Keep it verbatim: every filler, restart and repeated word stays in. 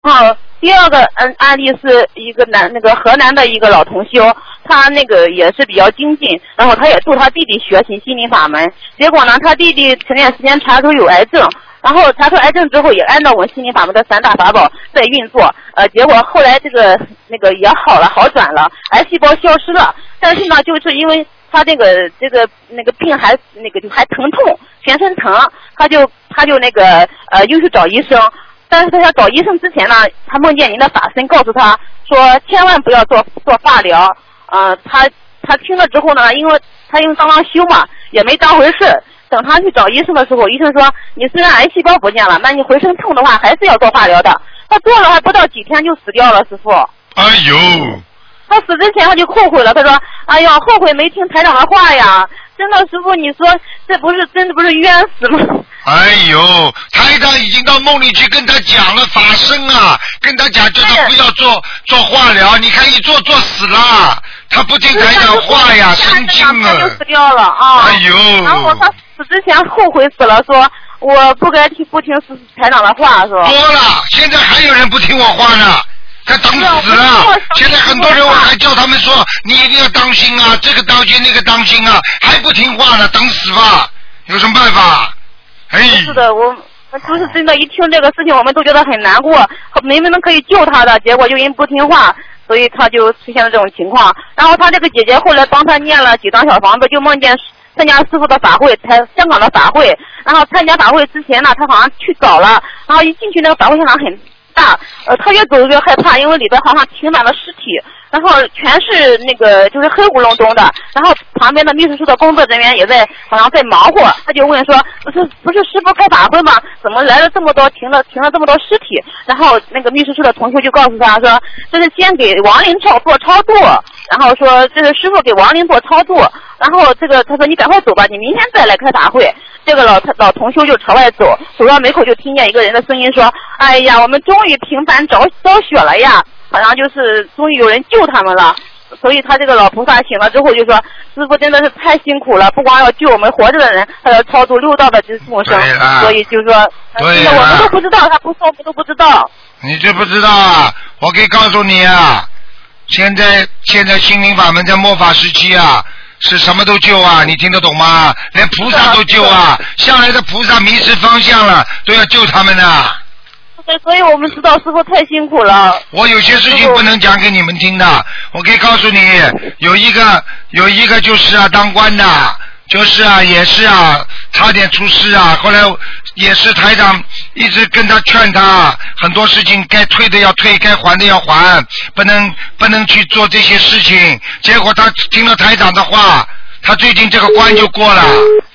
好，第二个嗯案例是一个男那个河南的一个老同修，他那个也是比较精进，然后他也助他弟弟学习心灵法门，结果呢，他弟弟前段时间查出有癌症。然后查出癌症之后，也按照我们心灵法门的三大法宝在运作，呃，结果后来这个那个也好了，好转了，癌细胞消失了。但是呢，就是因为他这个这个那个病还那个就还疼痛，全身疼，他就他就那个呃又去找医生。但是他要找医生之前呢，他梦见您的法身告诉他说，千万不要做做化疗。呃，他他听了之后呢，因为他因为刚刚修嘛，也没当回事。等他去找医生的时候，医生说你虽然癌细胞不见了，那你浑身痛的话还是要做化疗的。他做了还不到几天就死掉了，师傅。 哎呦！ 他死之前他就后悔了，他说哎呀后悔没听台长的话呀，真的师傅你说这不是真的不是冤死吗？ 哎呦，台长已经到梦里去跟他讲了法身啊，跟他讲叫他不要做做化疗，你看一做做死了，他不听台长话呀，神经啊！ 他就死掉了啊！ 哎呦！ 然后他死之前后悔死了，说我不该听不听台长的话，是吧？ 多了，现在还有人不听我话呢。他等死了！现在很多人我还叫他们说，你一定要当心啊，这个当心那个当心啊，还不听话呢，等死吧！有什么办法？哎， 是的，我就是真的，一听这个事情，我们都觉得很难过。明明可以救他的，结果就因为不听话，所以他就出现了这种情况。然后他这个姐姐后来帮他念了几张小房子，就梦见参加师傅的法会，才香港的法会。然后参加法会之前呢，他好像去早了，然后一进去那个法会现场很大，呃，他越走越害怕，因为里边好像停满了尸体，然后全是那个就是黑咕隆咚的，然后旁边的秘书处的工作人员也在好像在忙活，他就问说，不是不是师傅开法会吗？怎么来了这么多停了停了这么多尸体？然后那个秘书处的同学就告诉他说，这是先给亡灵超做超度，然后说这是师傅给亡灵做超度，然后这个他说你赶快走吧，你明天再来开法会。这个老老同修就朝外走，走到门口就听见一个人的声音说，哎呀，我们终于平凡着着雪了呀，好像就是终于有人救他们了。所以他这个老菩萨醒了之后就说，师父真的是太辛苦了，不光要救我们活着的人，还要超度六道的众生，所以就说对我们都不知道，他不说我们都不知道。 你知不知道啊？我可以告诉你啊，现在现在心灵法门在末法时期啊，是什么都救啊，你听得懂吗？连菩萨都救啊，向来的菩萨迷失方向了，都要救他们的。 对，所以我们知道师傅太辛苦了。 我有些事情不能讲给你们听的，我可以告诉你，有一个有一个就是啊，当官的，就是啊，也是啊，差点出事啊，后来也是台长一直跟他劝他，很多事情该退的要退，该还的要还，不能不能去做这些事情。结果他听了台长的话，他最近这个关就过了。